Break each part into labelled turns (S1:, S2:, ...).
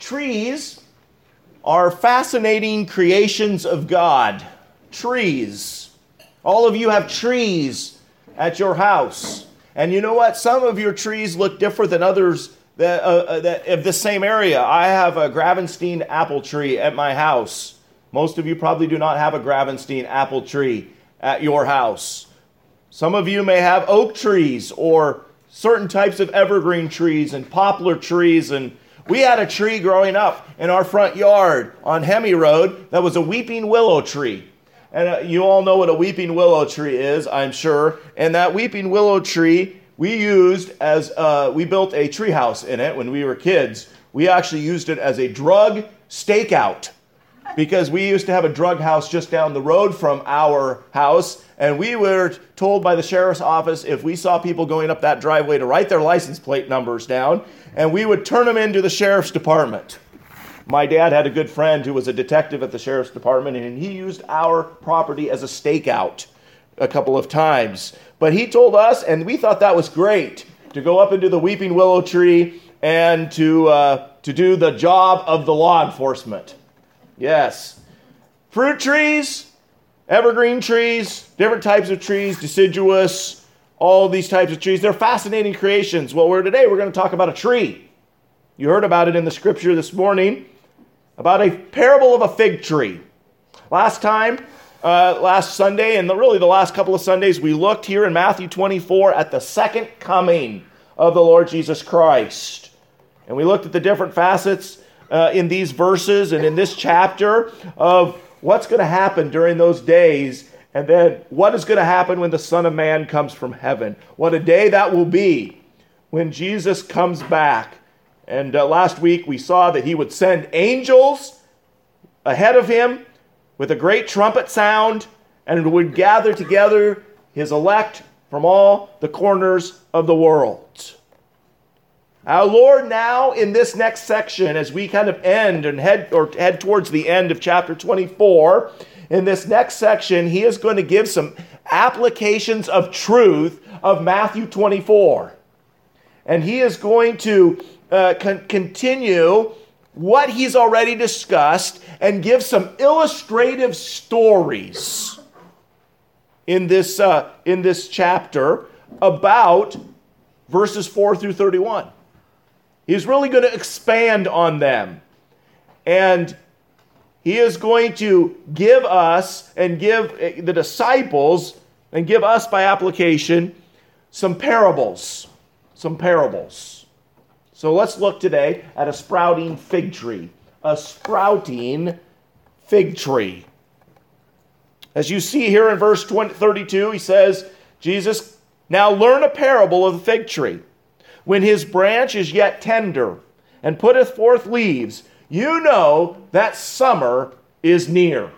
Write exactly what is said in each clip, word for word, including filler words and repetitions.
S1: Trees are fascinating creations of God. Trees. All of you have trees at your house. And you know what? Some of your trees look different than others that, uh, that of the same area. I have a Gravenstein apple tree at my house. Most of you probably do not have a Gravenstein apple tree at your house. Some of you may have oak trees or certain types of evergreen trees and poplar trees. And we had a tree growing up in our front yard on Hemi Road that was a weeping willow tree. And uh, you all know what a weeping willow tree is, I'm sure. And that weeping willow tree we used as, uh, we built a tree house in it when we were kids. We actually used it as a drug stakeout because we used to have a drug house just down the road from our house. And we were told by the sheriff's office if we saw people going up that driveway to write their license plate numbers down, and we would turn them into the sheriff's department. My dad had a good friend who was a detective at the sheriff's department, and he used our property as a stakeout a couple of times. But he told us, and we thought that was great, to go up into the weeping willow tree and to uh, to do the job of the law enforcement. Yes. Fruit trees, evergreen trees, different types of trees, deciduous, all these types of trees. They're fascinating creations. Well, we're today we're going to talk about a tree. You heard about it in the scripture this morning, about a parable of a fig tree. Last time, uh, last Sunday, and the, really the last couple of Sundays, we looked here in Matthew twenty-four at the second coming of the Lord Jesus Christ. And we looked at the different facets uh, in these verses and in this chapter of what's going to happen during those days, and then what is going to happen when the Son of Man comes from heaven. What a day that will be when Jesus comes back. And uh, last week we saw that he would send angels ahead of him with a great trumpet sound and would gather together his elect from all the corners of the world. Our Lord now in this next section, as we kind of end and head or head towards the end of chapter twenty-four, in this next section, he is going to give some applications of truth of Matthew twenty-four. And he is going to uh, con- continue what he's already discussed and give some illustrative stories in this, uh, in this chapter about verses four through thirty-one. He's really going to expand on them. And he is going to give us and give the disciples and give us by application some parables. Some parables. So let's look today at a sprouting fig tree. A sprouting fig tree. As you see here in verse thirty-two, he says, Jesus, now learn a parable of the fig tree. When his branch is yet tender and putteth forth leaves, you know that summer is near.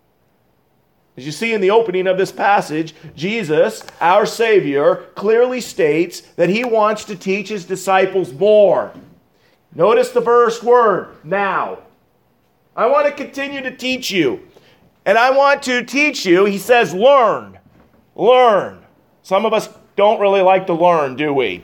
S1: As you see in the opening of this passage, Jesus, our Savior, clearly states that he wants to teach his disciples more. Notice the first word, now. I want to continue to teach you. And I want to teach you, he says, learn. Learn. Some of us don't really like to learn, do we?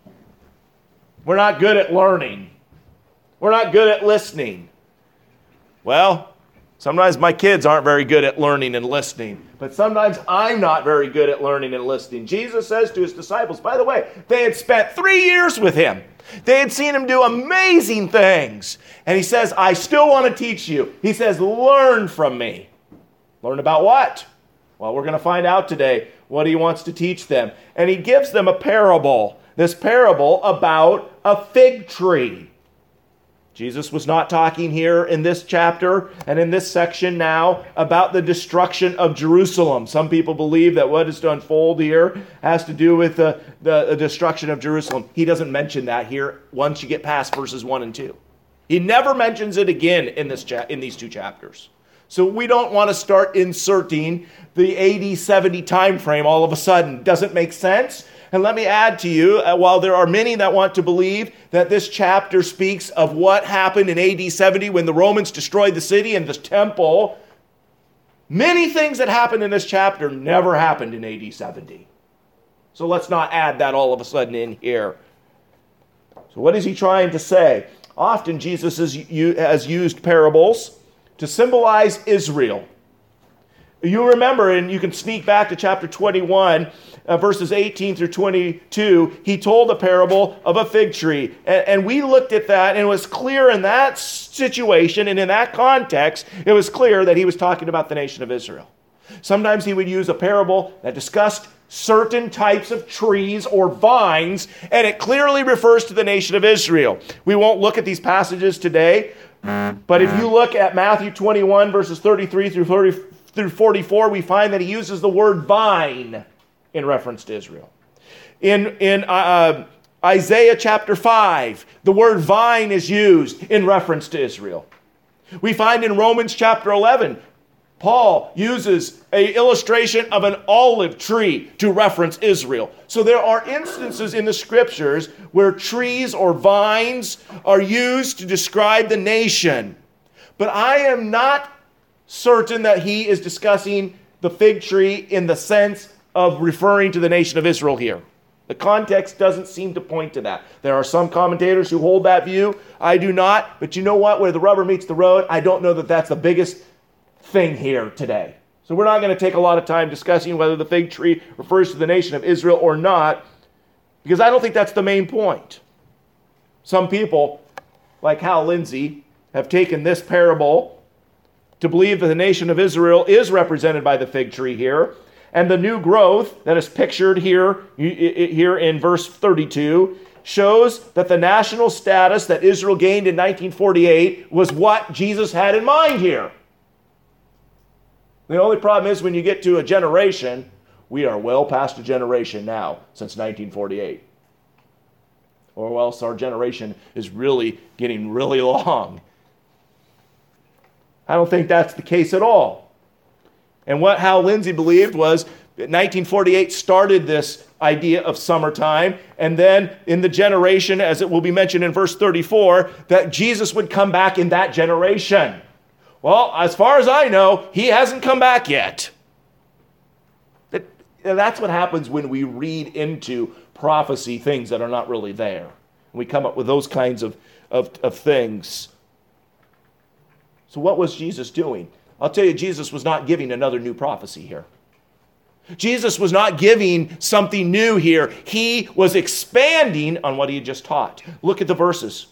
S1: We're not good at learning. We're not good at listening. Well, sometimes my kids aren't very good at learning and listening, but sometimes I'm not very good at learning and listening. Jesus says to his disciples, by the way, they had spent three years with him. They had seen him do amazing things. And he says, I still want to teach you. He says, learn from me. Learn about what? Well, we're going to find out today what he wants to teach them. And he gives them a parable. This parable about a fig tree. Jesus was not talking here in this chapter and in this section now about the destruction of Jerusalem. Some people believe that what is to unfold here has to do with the, the, the destruction of Jerusalem. He doesn't mention that here once you get past verses one and two. He never mentions it again in this cha- in these two chapters. So we don't want to start inserting the A D seventy time frame all of a sudden. Doesn't make sense. And let me add to you, uh, while there are many that want to believe that this chapter speaks of what happened in A D seventy when the Romans destroyed the city and the temple, many things that happened in this chapter never happened in A D seventy. So let's not add that all of a sudden in here. So what is he trying to say? often Jesus has used parables to symbolize Israel. You remember, and you can sneak back to chapter twenty-one, uh, verses eighteen through twenty-two, he told a parable of a fig tree. And, and we looked at that, and it was clear in that situation and in that context, it was clear that he was talking about the nation of Israel. Sometimes he would use a parable that discussed certain types of trees or vines, and it clearly refers to the nation of Israel. We won't look at these passages today, but if you look at Matthew twenty-one, verses thirty-three through thirty through forty-four, we find that he uses the word vine in reference to Israel. In, in uh, Isaiah chapter five, the word vine is used in reference to Israel. We find in Romans chapter eleven, Paul uses an illustration of an olive tree to reference Israel. So there are instances in the scriptures where trees or vines are used to describe the nation. But I am not certain that he is discussing the fig tree in the sense of referring to the nation of Israel here. The context doesn't seem to point to that. There are some commentators who hold that view. I do not. But you know what? Where the rubber meets the road, I don't know that that's the biggest thing here today. So we're not going to take a lot of time discussing whether the fig tree refers to the nation of Israel or not, because I don't think that's the main point. Some people, like Hal Lindsey, have taken this parable to believe that the nation of Israel is represented by the fig tree here, and the new growth that is pictured here, here in verse thirty-two shows that the national status that Israel gained in nineteen forty-eight was what Jesus had in mind here. The only problem is when you get to a generation, we are well past a generation now since nineteen forty-eight. Or else our generation is really getting really long. I don't think that's the case at all. And what Hal Lindsey believed was that nineteen forty-eight started this idea of summertime, and then in the generation, as it will be mentioned in verse thirty-four, that Jesus would come back in that generation. Well, as far as I know, he hasn't come back yet. That, that's what happens when we read into prophecy things that are not really there. We come up with those kinds of, of, of things. So what was Jesus doing? I'll tell you, Jesus was not giving another new prophecy here. Jesus was not giving something new here. He was expanding on what he had just taught. Look at the verses.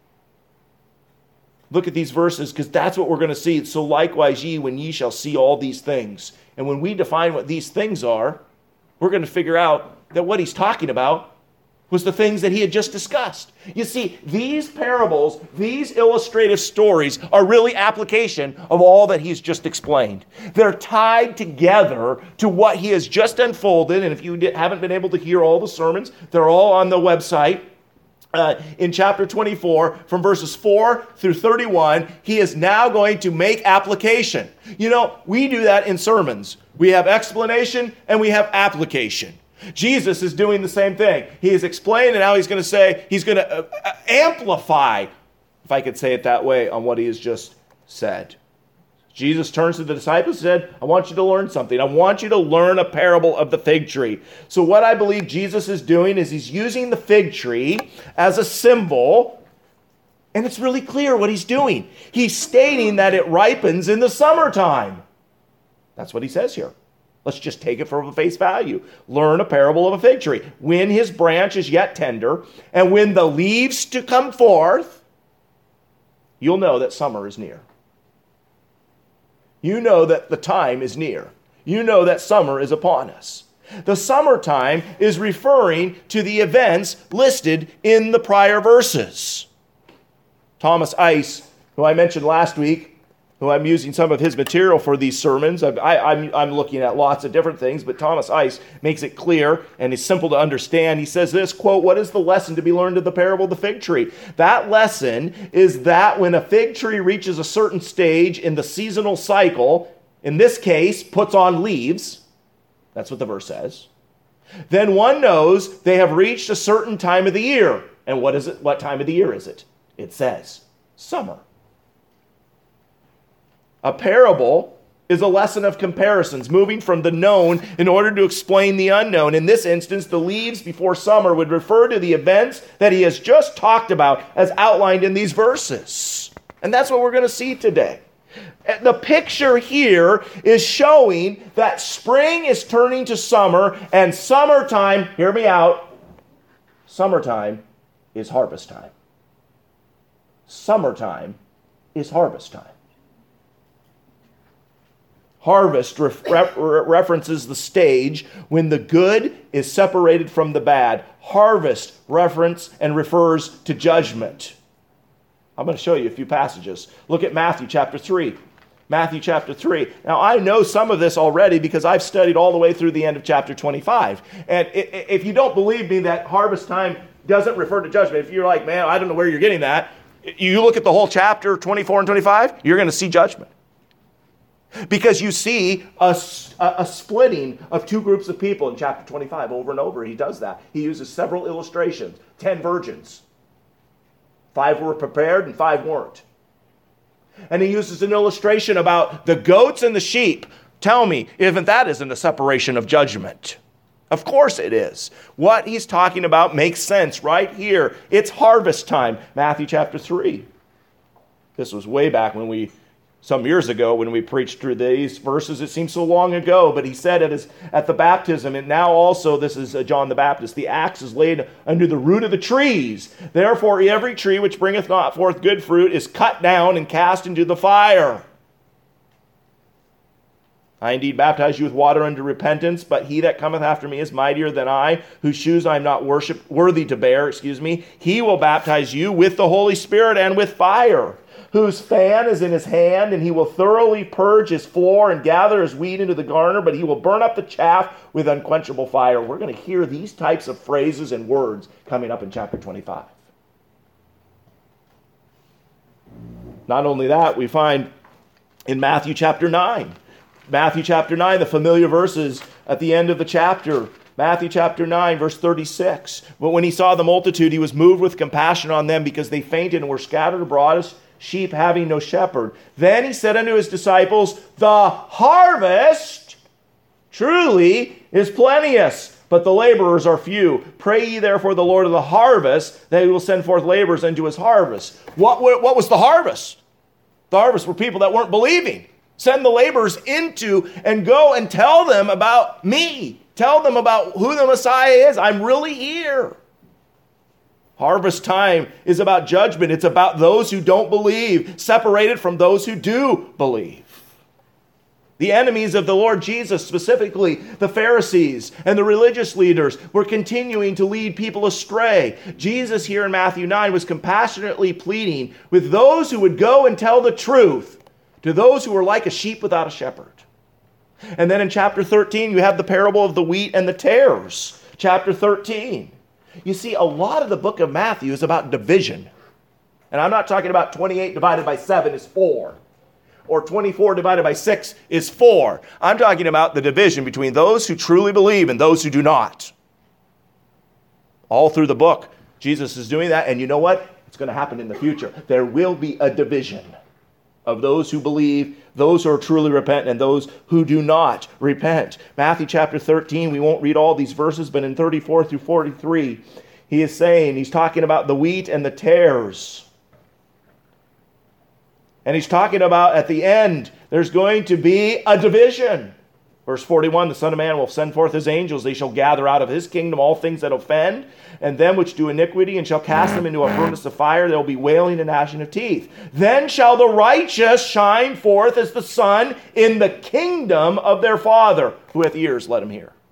S1: Look at these verses, because that's what we're going to see. So likewise ye, when ye shall see all these things. And when we define what these things are, we're going to figure out that what he's talking about was the things that he had just discussed. You see, these parables, these illustrative stories are really application of all that he's just explained. They're tied together to what he has just unfolded. And if you haven't been able to hear all the sermons, they're all on the website. Uh, in chapter twenty-four, from verses four through thirty-one, he is now going to make application. You know, we do that in sermons. We have explanation and we have application. Jesus is doing the same thing. He has explained, and now he's going to say, he's going to uh, amplify, if I could say it that way, on what he has just said. Jesus turns to the disciples and said, I want you to learn something. I want you to learn a parable of the fig tree. So what I believe Jesus is doing is he's using the fig tree as a symbol, and it's really clear what he's doing. He's stating that it ripens in the summertime. That's what he says here. Let's just take it for face value. Learn a parable of a fig tree. When his branch is yet tender, and when the leaves to come forth, you'll know that summer is near. You know that the time is near. You know that summer is upon us. The summertime is referring to the events listed in the prior verses. Thomas Ice, who I mentioned last week, who I'm using some of his material for these sermons. I, I, I'm, I'm looking at lots of different things, but Thomas Ice makes it clear and it's simple to understand. He says this, quote, what is the lesson to be learned in the parable of the fig tree? That lesson is that when a fig tree reaches a certain stage in the seasonal cycle, in this case, puts on leaves, that's what the verse says, then one knows they have reached a certain time of the year. And what is it? What time of the year is it? It says summer. A parable is a lesson of comparisons, moving from the known in order to explain the unknown. In this instance, the leaves before summer would refer to the events that he has just talked about as outlined in these verses. And that's what we're going to see today. The picture here is showing that spring is turning to summer, and summertime, hear me out, summertime is harvest time. Summertime is harvest time. Harvest ref- references the stage when the good is separated from the bad. Harvest reference and refers to judgment. I'm going to show you a few passages. Look at Matthew chapter three. Matthew chapter three. Now, I know some of this already because I've studied all the way through the end of chapter twenty-five. And if you don't believe me that harvest time doesn't refer to judgment, if you're like, man, I don't know where you're getting that, you look at the whole chapter twenty-four and twenty-five, you're going to see judgment. Because you see a, a splitting of two groups of people in chapter twenty-five. Over and over, he does that. He uses several illustrations. Ten virgins. Five were prepared and five weren't. And he uses an illustration about the goats and the sheep. Tell me, even that isn't a separation of judgment. Of course it is. What he's talking about makes sense right here. It's harvest time. Matthew chapter three. This was way back when we... Some years ago when we preached through these verses. It seems so long ago, but he said it is at the baptism, and now also, this is John the Baptist, the axe is laid under the root of the trees. Therefore every tree which bringeth not forth good fruit is cut down and cast into the fire. I indeed baptize you with water unto repentance, but he that cometh after me is mightier than I, whose shoes I am not worship, worthy to bear, excuse me. He will baptize you with the Holy Spirit and with fire, whose fan is in his hand, and he will thoroughly purge his floor and gather his wheat into the garner, but he will burn up the chaff with unquenchable fire. We're going to hear these types of phrases and words coming up in chapter twenty-five. Not only that, we find in Matthew chapter nine. Matthew chapter nine, the familiar verses at the end of the chapter. Matthew chapter nine, verse thirty-six. But when he saw the multitude, he was moved with compassion on them because they fainted and were scattered abroad as sheep having no shepherd. Then he said unto his disciples, the harvest truly is plenteous, but the laborers are few. Pray ye therefore the Lord of the harvest that he will send forth laborers into his harvest. What, what was the harvest? The harvest were people that weren't believing. Send the laborers into and go and tell them about me. Tell them about who the Messiah is. I'm really here. Harvest time is about judgment. It's about those who don't believe, separated from those who do believe. The enemies of the Lord Jesus, specifically the Pharisees and the religious leaders, were continuing to lead people astray. Jesus here in Matthew nine was compassionately pleading with those who would go and tell the truth to those who were like a sheep without a shepherd. And then in chapter thirteen, you have the parable of the wheat and the tares. Chapter thirteen. You see, a lot of the book of Matthew is about division. And I'm not talking about twenty-eight divided by seven is four. Or twenty-four divided by six is four. I'm talking about the division between those who truly believe and those who do not. All through the book, Jesus is doing that. And you know what? It's going to happen in the future. There will be a division of those who believe, those who are truly repentant, and those who do not repent. Matthew chapter thirteen, we won't read all these verses, but in thirty-four through forty-three, he is saying, he's talking about the wheat and the tares. And he's talking about at the end, there's going to be a division. Verse forty-one, the Son of Man will send forth his angels. They shall gather out of his kingdom all things that offend, and them which do iniquity, and shall cast them into a furnace of fire. There will be wailing and gnashing of teeth. Then shall the righteous shine forth as the sun in the kingdom of their Father. Who hath ears, let him hear.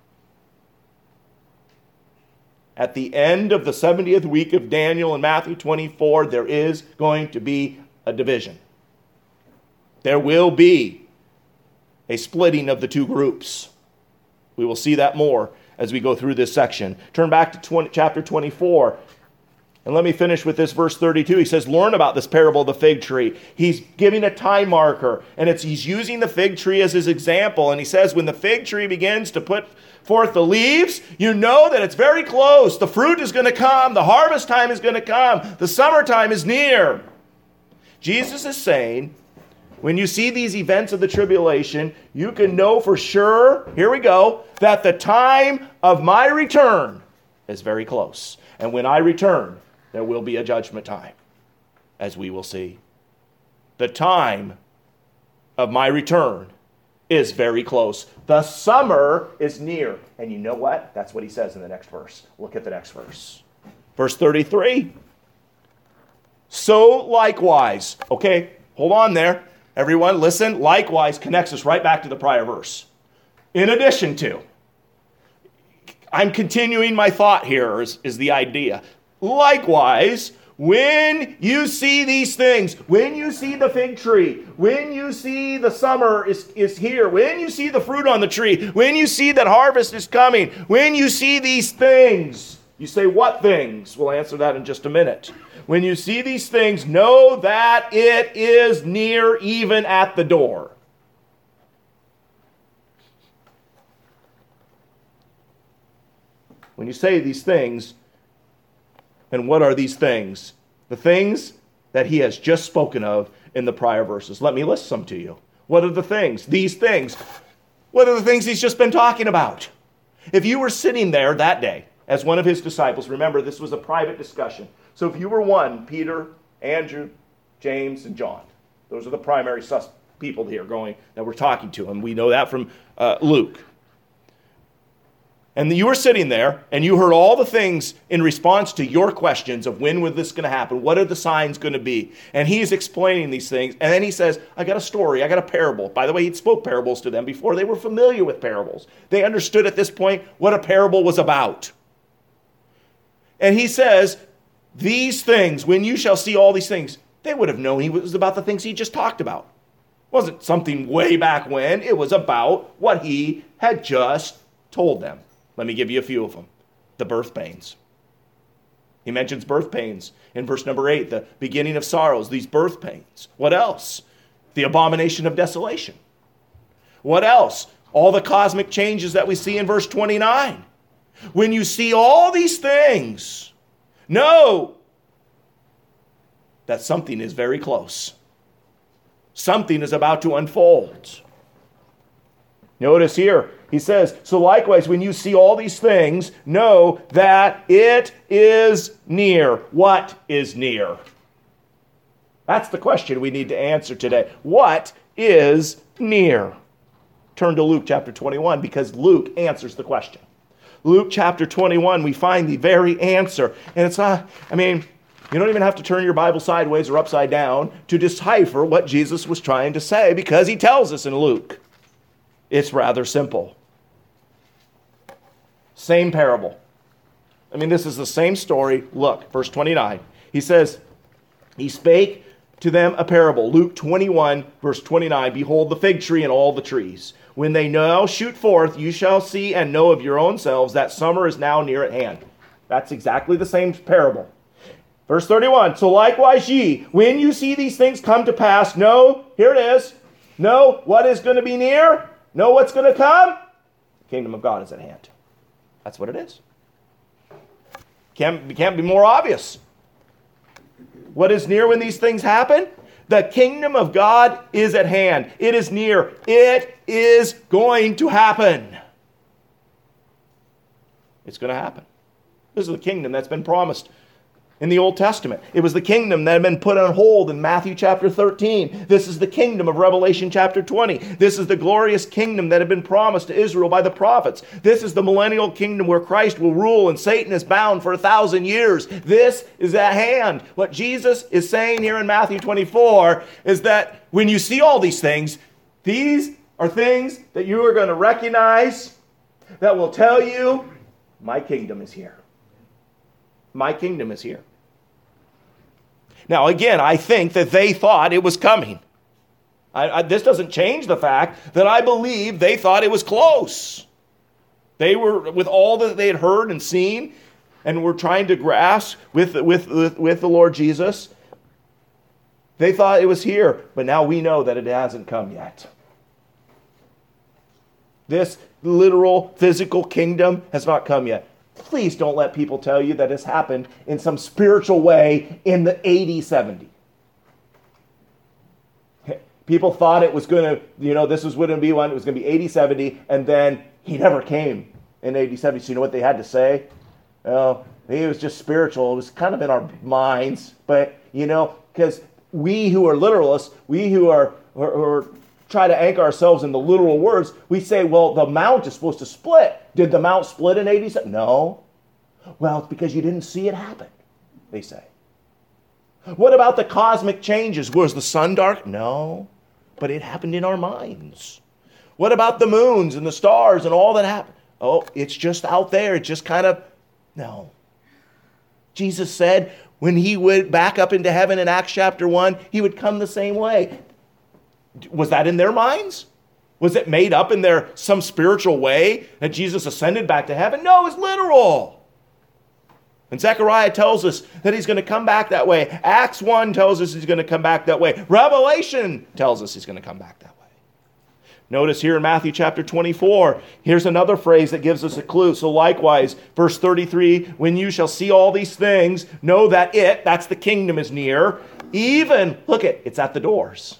S1: At the end of the seventieth week of Daniel in Matthew twenty-four, there is going to be a division. There will be a splitting of the two groups. We will see that more as we go through this section. Turn back to twenty, chapter twenty-four. And let me finish with this verse thirty-two. He says, learn about this parable of the fig tree. He's giving a time marker, and it's he's using the fig tree as his example. And he says, when the fig tree begins to put forth the leaves, you know that it's very close. The fruit is going to come. The harvest time is going to come. The summertime is near. Jesus is saying when you see these events of the tribulation, you can know for sure, here we go, that the time of my return is very close. And when I return, there will be a judgment time, as we will see. The time of my return is very close. The summer is near. And you know what? That's what he says in the next verse. Look at the next verse. Verse thirty-three. So likewise. Okay, hold on there. Everyone, listen. Likewise connects us right back to the prior verse. In addition to. I'm continuing my thought here is, is the idea. Likewise, when you see these things, when you see the fig tree, when you see the summer is, is here, when you see the fruit on the tree, when you see that harvest is coming, when you see these things, you say, what things? We'll answer that in just a minute. When you see these things, know that it is near, even at the door. When you say these things, and what are these things? The things that he has just spoken of in the prior verses. Let me list some to you. What are the things? These things. What are the things he's just been talking about? If you were sitting there that day as one of his disciples, remember this was a private discussion. So if you were one, Peter, Andrew, James, and John, those are the primary sus- people here going that we're talking to, and we know that from uh, Luke. And you were sitting there, and you heard all the things in response to your questions of when was this going to happen? What are the signs going to be? And he's explaining these things. And then he says, I got a story. I got a parable. By the way, he spoke parables to them before. They were familiar with parables. They understood at this point what a parable was about. And he says, these things, when you shall see all these things, they would have known he was about the things he just talked about. It wasn't something way back when. It was about what he had just told them. Let me give you a few of them. The birth pains. He mentions birth pains in verse number eight, the beginning of sorrows, these birth pains. What else? The abomination of desolation. What else? All the cosmic changes that we see in verse twenty-nine. When you see all these things, know that something is very close. Something is about to unfold. Notice here, he says, so likewise, when you see all these things, know that it is near. What is near? That's the question we need to answer today. What is near? Turn to Luke chapter twenty-one, because Luke answers the question. Luke chapter twenty-one, we find the very answer. And it's not, I mean, you don't even have to turn your Bible sideways or upside down to decipher what Jesus was trying to say, because he tells us in Luke. It's rather simple. Same parable. I mean, this is the same story. Look, verse twenty-nine. He says, he spake to them a parable. Luke twenty-one, verse twenty-nine. Behold the fig tree and all the trees. When they now shoot forth, you shall see and know of your own selves that summer is now near at hand. That's exactly the same parable. Verse thirty-one. So likewise ye, when you see these things come to pass, know, here it is, know what is going to be near. Know what's going to come? The kingdom of God is at hand. That's what it is. Can't, can't be more obvious. What is near when these things happen? The kingdom of God is at hand. It is near. It is going to happen. It's going to happen. This is the kingdom that's been promised in the Old Testament. It was the kingdom that had been put on hold in Matthew chapter thirteen. This is the kingdom of Revelation chapter twenty. This is the glorious kingdom that had been promised to Israel by the prophets. This is the millennial kingdom where Christ will rule and Satan is bound for a thousand years. This is at hand. What Jesus is saying here in Matthew twenty-four is that when you see all these things, these are things that you are going to recognize that will tell you, my kingdom is here. My kingdom is here. Now, again, I think that they thought it was coming. I, I, this doesn't change the fact that I believe they thought it was close. They were, with all that they had heard and seen, and were trying to grasp with, with, with, with the Lord Jesus, they thought it was here. But now we know that it hasn't come yet. This literal, physical kingdom has not come yet. Please don't let people tell you that it's happened in some spiritual way in the A D seventy. People thought it was going to, you know, this was going to be one, it was going to be A D seventy, and then he never came in A D seventy. So you know what they had to say? Well, he was just spiritual. It was kind of in our minds, but, you know, because we who are literalists, we who are, who are try to anchor ourselves in the literal words, we say, well, the mount is supposed to split. Did the mount split in eighty-seven? No. Well, it's because you didn't see it happen, they say. What about the cosmic changes? Was the sun dark? No, but it happened in our minds. What about the moons and the stars and all that happened? Oh, it's just out there. It just kind of, no. Jesus said when he went back up into heaven in Acts chapter one, he would come the same way. Was that in their minds? Was it made up in their some spiritual way that Jesus ascended back to heaven? No, it's literal. And Zechariah tells us that he's going to come back that way. Acts one tells us he's going to come back that way. Revelation tells us he's going to come back that way. Notice here in Matthew chapter twenty-four, here's another phrase that gives us a clue. So likewise, verse thirty-three, when you shall see all these things, know that it, that's the kingdom, is near. Even, look it, it's at the doors.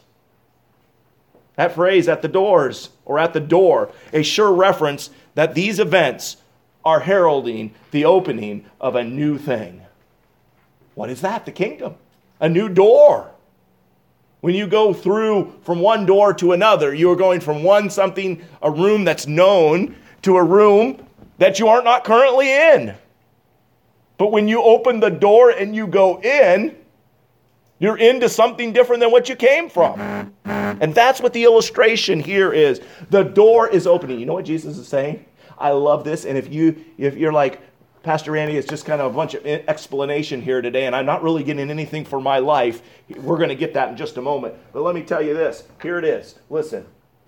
S1: That phrase, at the doors, or at the door, a sure reference that these events are heralding the opening of a new thing. What is that? The kingdom. A new door. When you go through from one door to another, you are going from one something, a room that's known, to a room that you are not currently in. But when you open the door and you go in, you're into something different than what you came from. And that's what the illustration here is. The door is opening. You know what Jesus is saying? I love this. And if you if you're like, Pastor Randy, it's just kind of a bunch of explanation here today, and I'm not really getting anything for my life. We're going to get that in just a moment. But let me tell you this. Here it is. Listen.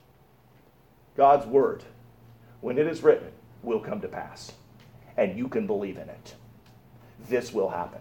S1: God's word, when it is written, will come to pass. And you can believe in it. This will happen.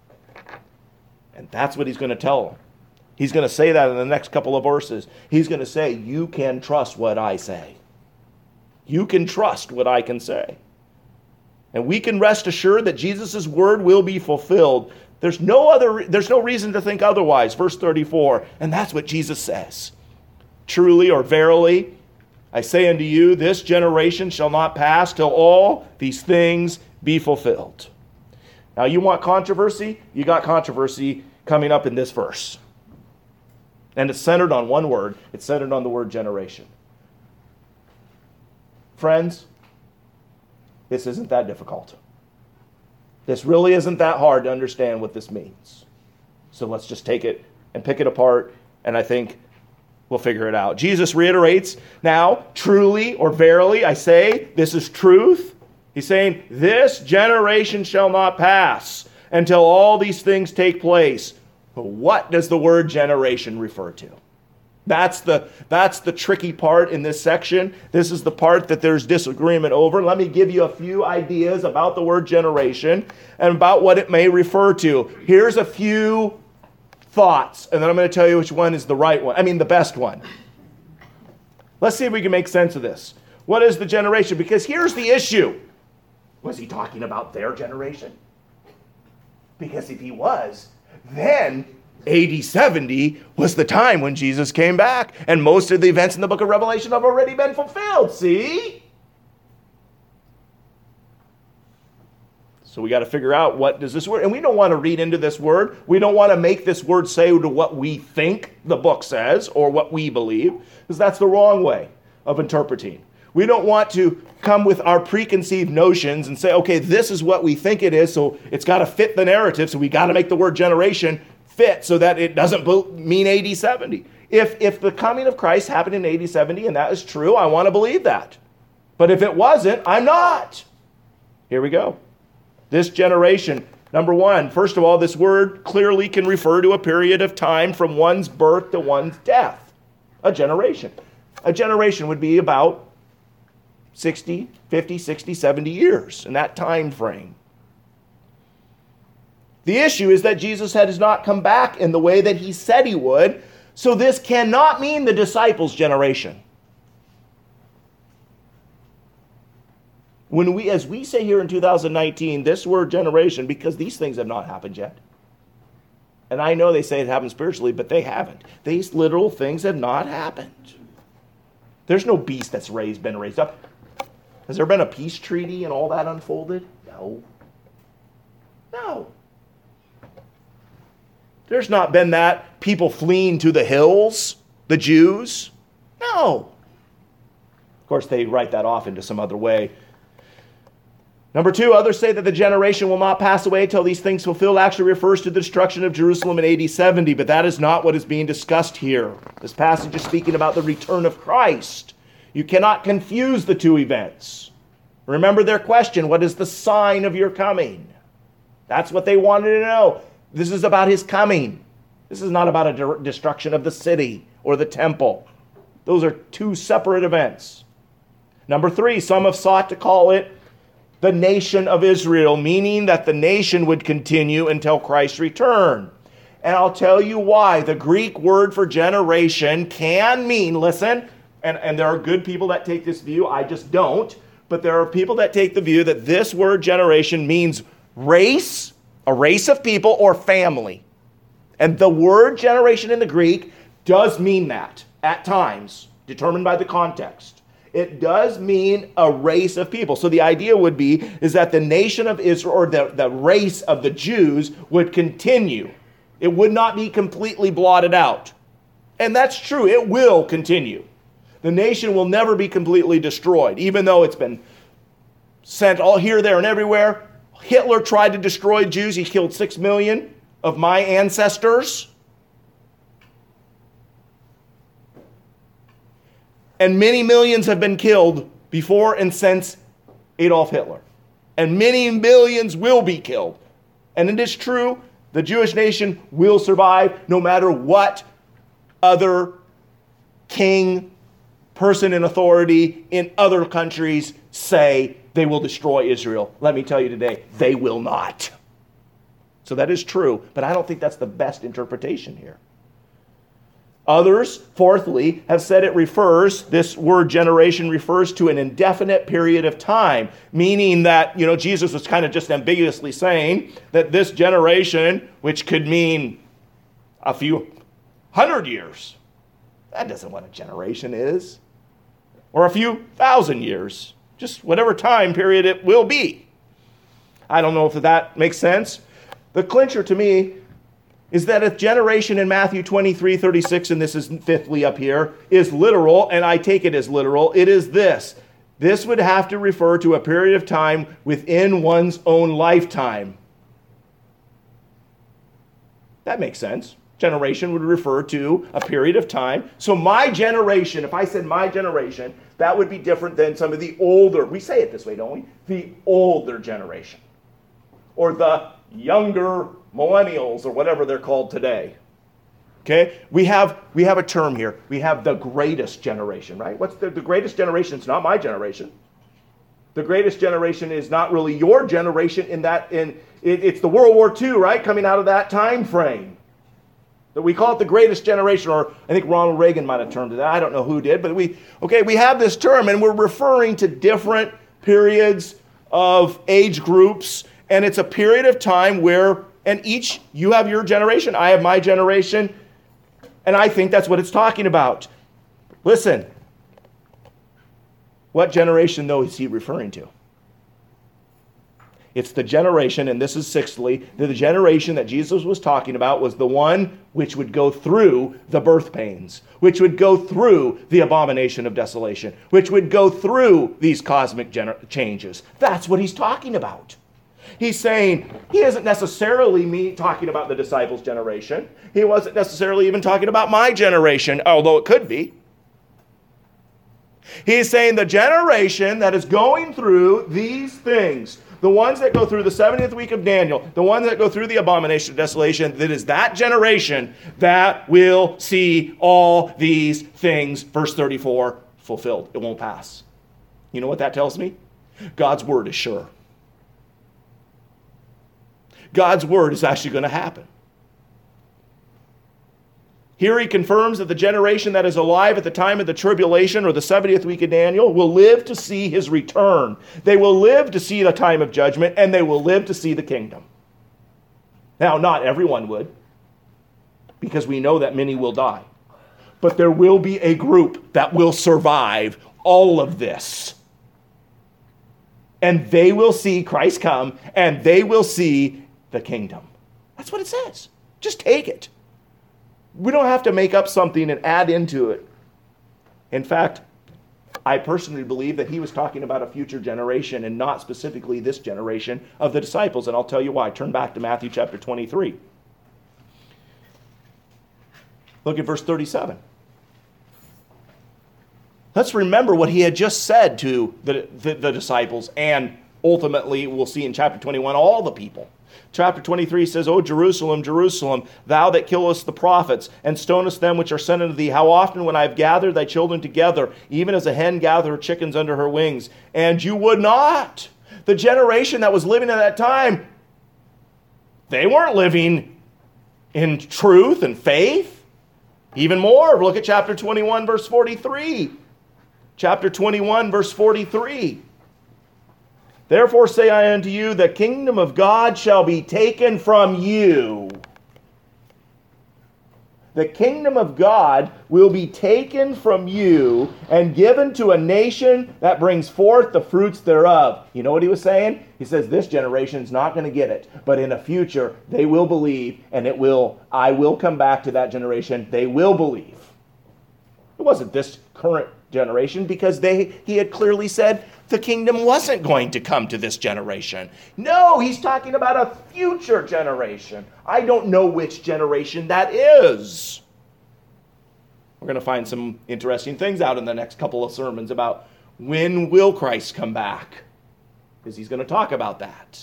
S1: And that's what he's going to tell them. He's going to say that in the next couple of verses. He's going to say, you can trust what I say. You can trust what I can say. And we can rest assured that Jesus' word will be fulfilled. There's no other, there's no reason to think otherwise. Verse thirty-four, and that's what Jesus says. Truly or verily, I say unto you, this generation shall not pass till all these things be fulfilled. Now, you want controversy? You got controversy coming up in this verse. And it's centered on one word. It's centered on the word generation. Friends, this isn't that difficult. This really isn't that hard to understand what this means. So let's just take it and pick it apart, and I think we'll figure it out. Jesus reiterates, now, truly or verily, I say, this is truth. He's saying, this generation shall not pass until all these things take place. But what does the word generation refer to? That's the, that's the tricky part in this section. This is the part that there's disagreement over. Let me give you a few ideas about the word generation and about what it may refer to. Here's a few thoughts, and then I'm going to tell you which one is the right one. I mean, the best one. Let's see if we can make sense of this. What is the generation? Because here's the issue. Was he talking about their generation? Because if he was, then A D seventy was the time when Jesus came back, and most of the events in the book of Revelation have already been fulfilled. See? So we got to figure out, what does this word, and we don't want to read into this word. We don't want to make this word say to what we think the book says or what we believe, because that's the wrong way of interpreting. We don't want to come with our preconceived notions and say, okay, this is what we think it is, so it's got to fit the narrative, so we got to make the word generation fit so that it doesn't mean A D seventy. If, if the coming of Christ happened in A D seventy, and that is true, I want to believe that. But if it wasn't, I'm not. Here we go. This generation, number one, first of all, this word clearly can refer to a period of time from one's birth to one's death. A generation. A generation would be about sixty, fifty, sixty, seventy years in that time frame. The issue is that Jesus has not come back in the way that he said he would, so this cannot mean the disciples' generation. When we, as we say here in two thousand nineteen, this word generation, because these things have not happened yet. And I know they say it happened spiritually, but they haven't. These literal things have not happened. There's no beast that's raised, been raised up. Has there been a peace treaty and all that unfolded? No. No. There's not been that people fleeing to the hills, the Jews. No. Of course, they write that off into some other way. Number two, others say that the generation will not pass away until these things fulfilled actually refers to the destruction of Jerusalem in A D seventy, but that is not what is being discussed here. This passage is speaking about the return of Christ. You cannot confuse the two events. Remember their question, what is the sign of your coming? That's what they wanted to know. This is about his coming. This is not about a de- destruction of the city or the temple. Those are two separate events. Number three, some have sought to call it the nation of Israel, meaning that the nation would continue until Christ's return. And I'll tell you why. The Greek word for generation can mean, listen, and, and there are good people that take this view, I just don't, but there are people that take the view that this word generation means race, a race of people, or family. And the word generation in the Greek does mean that at times, determined by the context. It does mean a race of people. So the idea would be is that the nation of Israel, or the, the race of the Jews, would continue. It would not be completely blotted out. And that's true. It will continue. The nation will never be completely destroyed, even though it's been sent all here, there, and everywhere. Hitler tried to destroy Jews. He killed six million of my ancestors. And many millions have been killed before and since Adolf Hitler. And many millions will be killed. And it is true, the Jewish nation will survive no matter what other king, person in authority in other countries say they will destroy Israel. Let me tell you today, they will not. So that is true, but I don't think that's the best interpretation here. Others, fourthly, have said it refers, this word generation refers to an indefinite period of time, meaning that, you know, Jesus was kind of just ambiguously saying that this generation, which could mean a few hundred years, that isn't what a generation is, or a few thousand years, just whatever time period it will be. I don't know if that makes sense. The clincher to me is that if generation in Matthew twenty-three thirty-six, and this is fifthly up here, is literal, and I take it as literal, it is this. This would have to refer to a period of time within one's own lifetime. That makes sense. Generation would refer to a period of time. So my generation, if I said my generation, that would be different than some of the older, we say it this way, don't we? The older generation. Or the younger millennials, or whatever they're called today. Okay? We have we have a term here. We have the greatest generation, right? What's the, the greatest generation? It's not my generation. The greatest generation is not really your generation in that, in it, it's the World War Two, right? Coming out of that time frame. That we call it the greatest generation, or I think Ronald Reagan might have termed it that. I don't know who did, but we, okay, we have this term, and we're referring to different periods of age groups, and it's a period of time where, and each, you have your generation, I have my generation, and I think that's what it's talking about. Listen, what generation, though, is he referring to? It's the generation, and this is sixthly, the generation that Jesus was talking about was the one which would go through the birth pains, which would go through the abomination of desolation, which would go through these cosmic gener- changes. That's what he's talking about. He's saying he isn't necessarily me talking about the disciples' generation. He wasn't necessarily even talking about my generation, although it could be. He's saying the generation that is going through these things, the ones that go through the seventieth week of Daniel, the ones that go through the abomination of desolation, that is that generation that will see all these things, verse thirty-four, fulfilled. It won't pass. You know what that tells me? God's word is sure. God's word is actually going to happen. Here he confirms that the generation that is alive at the time of the tribulation, or the seventieth week of Daniel, will live to see his return. They will live to see the time of judgment, and they will live to see the kingdom. Now, not everyone would. because we know that many will die. But there will be a group that will survive all of this. And they will see Christ come, and they will see the kingdom. That's what it says. Just take it. We don't have to make up something and add into it. In fact, I personally believe that he was talking about a future generation and not specifically this generation of the disciples. And I'll tell you why. Turn back to Matthew chapter twenty-three. Look at verse thirty-seven. Let's remember what he had just said to the, the, the disciples, and ultimately, we'll see in chapter twenty-one, all the people. Chapter twenty-three says, O Jerusalem, Jerusalem, thou that killest the prophets, and stonest them which are sent unto thee, how often when I have gathered thy children together, even as a hen gathereth her chickens under her wings, and you would not. The generation that was living at that time, they weren't living in truth and faith. Even more, look at chapter twenty-one, verse forty-three. Chapter twenty-one, verse forty-three. Therefore say I unto you, the kingdom of God shall be taken from you. The kingdom of God will be taken from you and given to a nation that brings forth the fruits thereof. You know what he was saying? He says this generation's not going to get it, but in the future they will believe, and it will. I will come back to that generation. They will believe. It wasn't this current generation, because they he had clearly said the kingdom wasn't going to come to this generation. No, he's talking about a future generation. I don't know which generation that is. We're going to find some interesting things out in the next couple of sermons about when will Christ come back, because he's going to talk about that.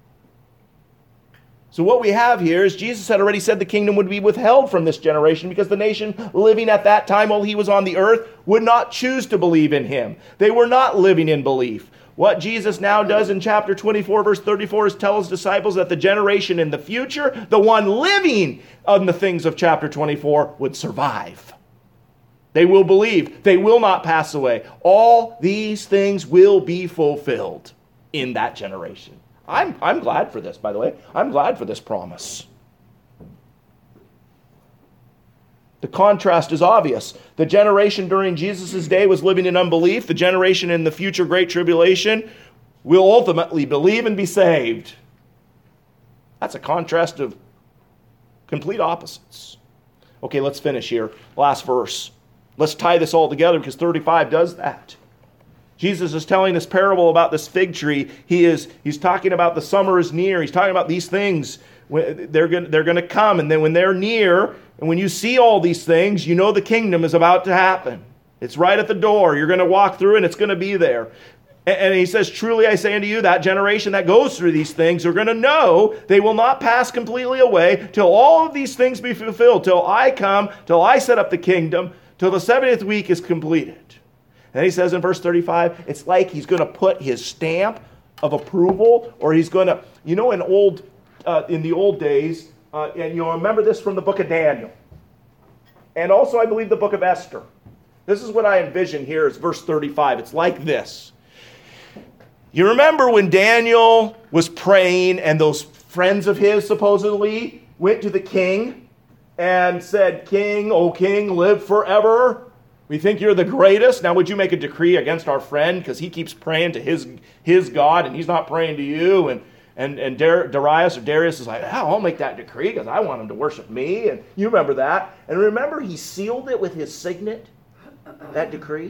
S1: So what we have here is Jesus had already said the kingdom would be withheld from this generation because the nation living at that time while he was on the earth would not choose to believe in him. They were not living in belief. What Jesus now does in chapter twenty-four, verse thirty-four, is tell his disciples that the generation in the future, the one living on the things of chapter twenty-four, would survive. They will believe. They will not pass away. All these things will be fulfilled in that generation. I'm, I'm glad for this, by the way. I'm glad for this promise. The contrast is obvious. The generation during Jesus' day was living in unbelief. The generation in the future great tribulation will ultimately believe and be saved. That's a contrast of complete opposites. Okay, let's finish here. Last verse. Let's tie this all together because thirty-five does that. Jesus is telling this parable about this fig tree. He is, he's talking about the summer is near. He's talking about these things. They're going, they're going to come. And then when they're near, and when you see all these things, you know the kingdom is about to happen. It's right at the door. You're going to walk through and it's going to be there. And he says, truly I say unto you, that generation that goes through these things are going to know they will not pass completely away till all of these things be fulfilled, till I come, till I set up the kingdom, till the seventieth week is completed. And he says in verse thirty-five, it's like he's going to put his stamp of approval, or he's going to, you know, in old, uh, in the old days, uh, and you'll remember this from the book of Daniel, and also I believe the book of Esther. This is what I envision here is verse thirty-five. It's like this. You remember when Daniel was praying, and those friends of his supposedly went to the king and said, "King, O king, live forever. We think you're the greatest. Now would you make a decree against our friend because he keeps praying to his his God and he's not praying to you?" And and and Dar- Darius or Darius is like, "Oh, I'll make that decree because I want him to worship me." And you remember that. And remember he sealed it with his signet, that decree.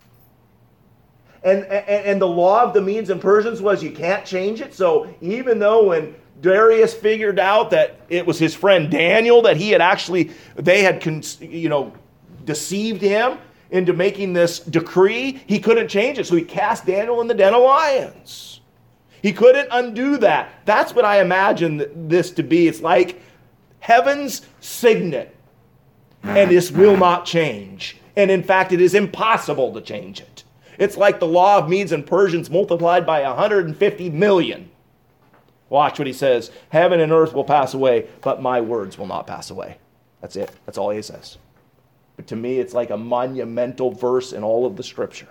S1: And, and, and the law of the Medes and Persians was you can't change it. So even though when Darius figured out that it was his friend Daniel that he had actually, they had, you know, deceived him into making this decree, he couldn't change it. So he cast Daniel in the den of lions. He couldn't undo that. That's what I imagine this to be. It's like heaven's signet. And this will not change. And in fact, it is impossible to change it. It's like the law of Medes and Persians multiplied by one hundred fifty million. Watch what he says. Heaven and earth will pass away, but my words will not pass away. That's it. That's all he says. But to me, it's like a monumental verse in all of the Scripture.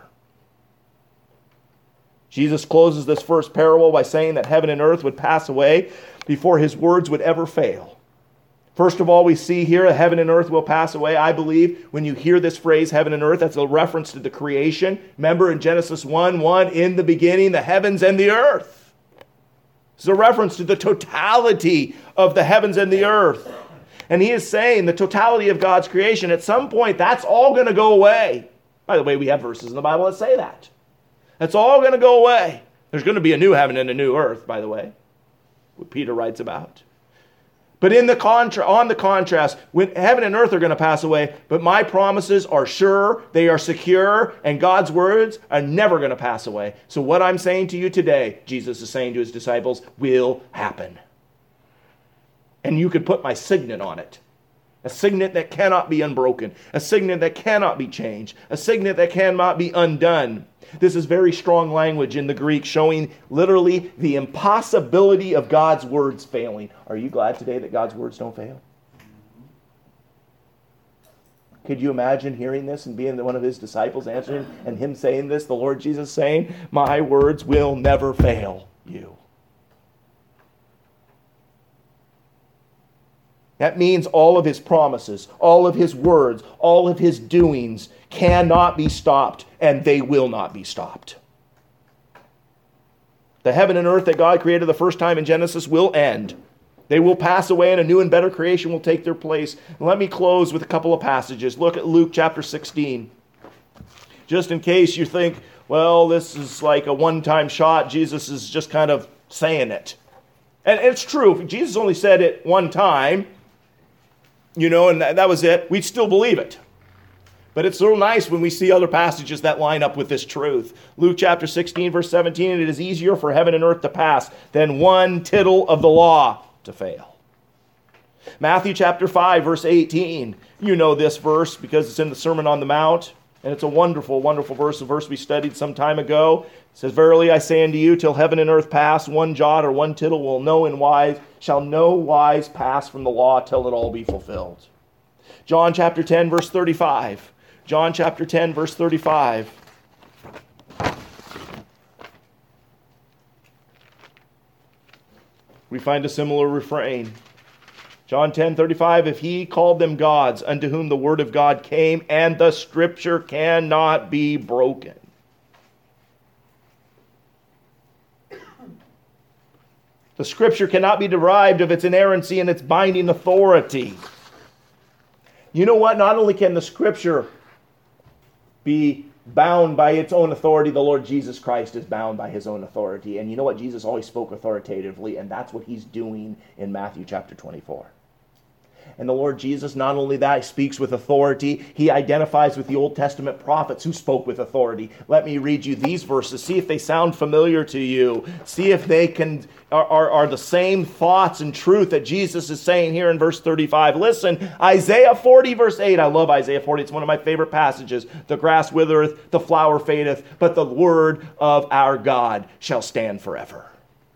S1: Jesus closes this first parable by saying that heaven and earth would pass away before his words would ever fail. First of all, we see here, heaven and earth will pass away. I believe when you hear this phrase, heaven and earth, that's a reference to the creation. Remember in Genesis one one, in the beginning, the heavens and the earth. It's a reference to the totality of the heavens and the earth. And he is saying the totality of God's creation, at some point, that's all going to go away. By the way, we have verses in the Bible that say that. That's all going to go away. There's going to be a new heaven and a new earth, by the way, what Peter writes about. But in the contra- on the contrast, when heaven and earth are going to pass away, but my promises are sure, they are secure, and God's words are never going to pass away. So what I'm saying to you today, Jesus is saying to his disciples, will happen. And you could put my signet on it. A signet that cannot be unbroken. A signet that cannot be changed. A signet that cannot be undone. This is very strong language in the Greek, showing literally the impossibility of God's words failing. Are you glad today that God's words don't fail? Could you imagine hearing this and being one of his disciples answering and him saying this, the Lord Jesus saying, my words will never fail you. That means all of his promises, all of his words, all of his doings cannot be stopped, and they will not be stopped. The heaven and earth that God created the first time in Genesis will end. They will pass away, and a new and better creation will take their place. And let me close with a couple of passages. Look at Luke chapter sixteen. Just in case you think, well, this is like a one-time shot. Jesus is just kind of saying it. And it's true. If Jesus only said it one time, you know, and that, that was it, we'd still believe it. But it's so nice when we see other passages that line up with this truth. Luke chapter sixteen, verse seventeen, it is easier for heaven and earth to pass than one tittle of the law to fail. Matthew chapter five, verse eighteen, you know this verse because it's in the Sermon on the Mount, and it's a wonderful, wonderful verse, a verse we studied some time ago. It says, verily I say unto you, till heaven and earth pass, one jot or one tittle will no in wise, shall no wise pass from the law till it all be fulfilled. John chapter ten, verse thirty-five. John chapter ten, verse thirty-five. We find a similar refrain. John ten, thirty-five, if he called them gods, unto whom the word of God came, and the scripture cannot be broken. The scripture cannot be derived of its inerrancy and its binding authority. You know what? Not only can the scripture be bound by its own authority, the Lord Jesus Christ is bound by his own authority. And you know what? Jesus always spoke authoritatively, and that's what he's doing in Matthew chapter twenty-four. And the Lord Jesus, not only that, he speaks with authority, he identifies with the Old Testament prophets who spoke with authority. Let me read you these verses. See if they sound familiar to you. See if they can are, are, are the same thoughts and truth that Jesus is saying here in verse thirty-five. Listen, Isaiah forty, verse eight. I love Isaiah forty. It's one of my favorite passages. The grass withereth, the flower fadeth, but the word of our God shall stand forever.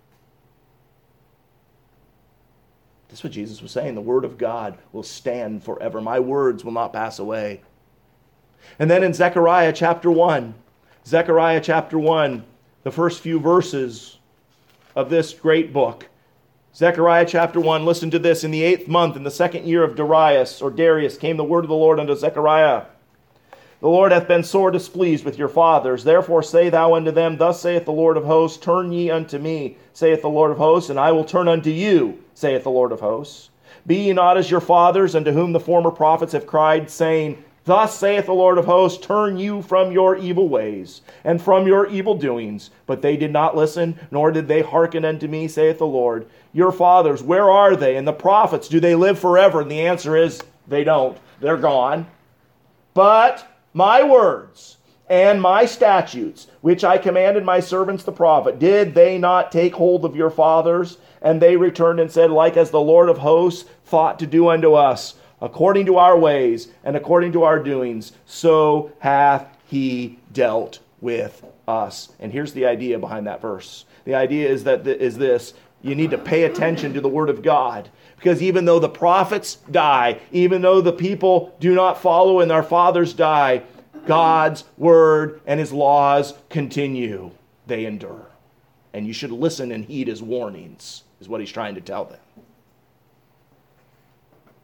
S1: That's what Jesus was saying. The word of God will stand forever. My words will not pass away. And then in Zechariah chapter one, Zechariah chapter one, the first few verses of this great book. Zechariah chapter one, listen to this. In the eighth month, in the second year of Darius, or Darius, came the word of the Lord unto Zechariah. The Lord hath been sore displeased with your fathers. Therefore say thou unto them, thus saith the Lord of hosts, turn ye unto me, saith the Lord of hosts, and I will turn unto you, saith the Lord of hosts. Be ye not as your fathers, unto whom the former prophets have cried, saying, thus saith the Lord of hosts, turn you from your evil ways, and from your evil doings. But they did not listen, nor did they hearken unto me, saith the Lord. Your fathers, where are they? And the prophets, do they live forever? And the answer is, they don't. They're gone. But my words and my statutes, which I commanded my servants the prophet, did they not take hold of your fathers? And they returned and said, like as the Lord of hosts thought to do unto us, according to our ways and according to our doings, so hath he dealt with us. And here's the idea behind that verse. The idea is that is this: you need to pay attention to the word of God. Because even though the prophets die, even though the people do not follow and our fathers die, God's word and his laws continue. They endure. And you should listen and heed his warnings, is what he's trying to tell them.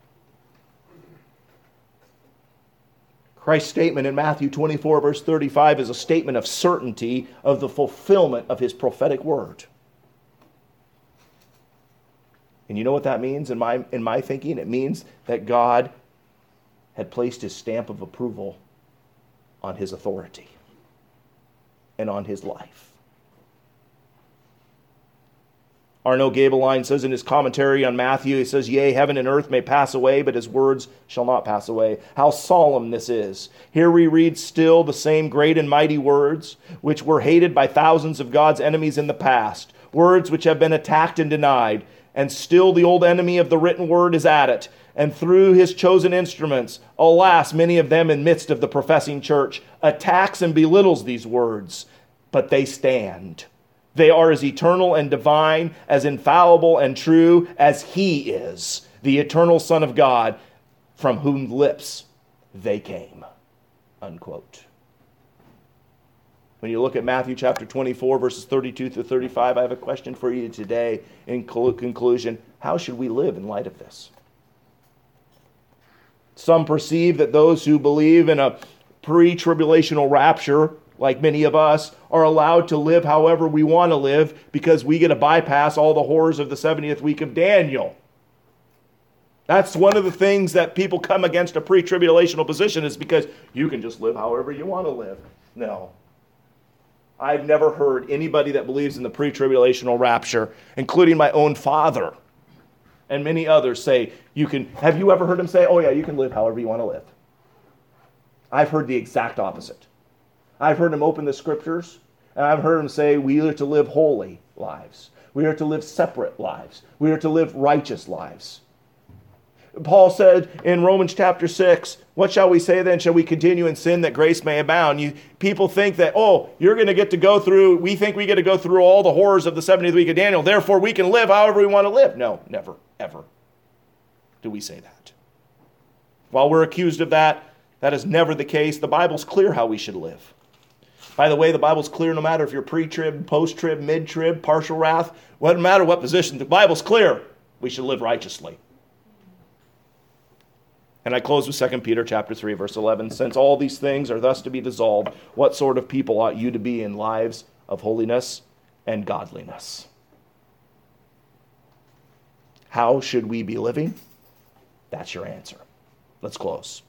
S1: Christ's statement in Matthew twenty-four, verse thirty-five, is a statement of certainty of the fulfillment of his prophetic word. And you know what that means in my, in my thinking? It means that God had placed his stamp of approval on his authority and on his life. Arno Gabeline says in his commentary on Matthew, he says, "Yea, heaven and earth may pass away, but his words shall not pass away." How solemn this is. Here we read still the same great and mighty words, which were hated by thousands of God's enemies in the past, words which have been attacked and denied, and still the old enemy of the written word is at it, and through his chosen instruments, alas, many of them in midst of the professing church, attacks and belittles these words, but they stand. They are as eternal and divine, as infallible and true as he is, the eternal Son of God, from whom lips they came. Unquote. When you look at Matthew chapter twenty-four, verses thirty-two through thirty-five, I have a question for you today in conclusion. How should we live in light of this? Some perceive that those who believe in a pre-tribulational rapture, like many of us, are allowed to live however we want to live because we get to bypass all the horrors of the seventieth week of Daniel. That's one of the things that people come against a pre-tribulational position, is because you can just live however you want to live. No. I've never heard anybody that believes in the pre-tribulational rapture, including my own father and many others, say, you can, have you ever heard him say, oh yeah, you can live however you want to live? I've heard the exact opposite. I've heard him open the scriptures, and I've heard him say we are to live holy lives. We are to live separate lives. We are to live righteous lives. Paul said in Romans chapter six, what shall we say then? Shall we continue in sin that grace may abound? You, people think that, oh, you're going to get to go through, we think we get to go through all the horrors of the seventieth week of Daniel, therefore we can live however we want to live. No, never, ever do we say that. While we're accused of that, that is never the case. The Bible's clear how we should live. By the way, the Bible's clear no matter if you're pre-trib, post-trib, mid-trib, partial wrath, no matter what position, the Bible's clear. We should live righteously. And I close with Second Peter chapter three, verse eleven. Since all these things are thus to be dissolved, what sort of people ought you to be in lives of holiness and godliness? How should we be living? That's your answer. Let's close.